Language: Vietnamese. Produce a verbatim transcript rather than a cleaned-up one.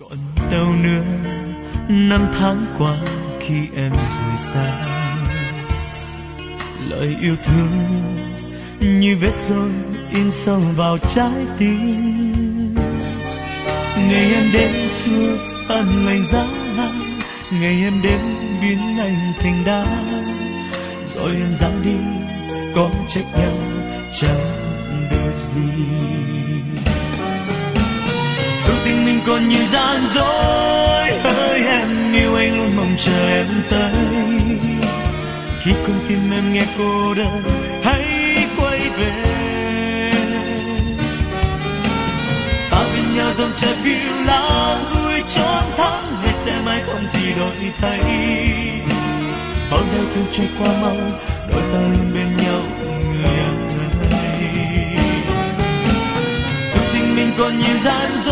Còn đâu nữa năm tháng qua khi em rời xa, lời yêu thương như vết roi in sâu vào trái tim. Ngày em đến xưa ân lành giá, ngày em đến biến anh thành đá, rồi em dám đi có trách nhau chẳng được gì. Tôi tình mình còn như gian dối, hỡi em yêu anh luôn mong chờ em tới. Khi con tim em nghe cô đơn hãy quay về, ta bên nhau dòng trời phiêu lãng vui trốn tháng ngày sẽ mãi không gì đổi thay. Bao đau thương trôi qua mau, đôi ta luôn bên nhau người ơi. Tôi tình mình còn như gian dối,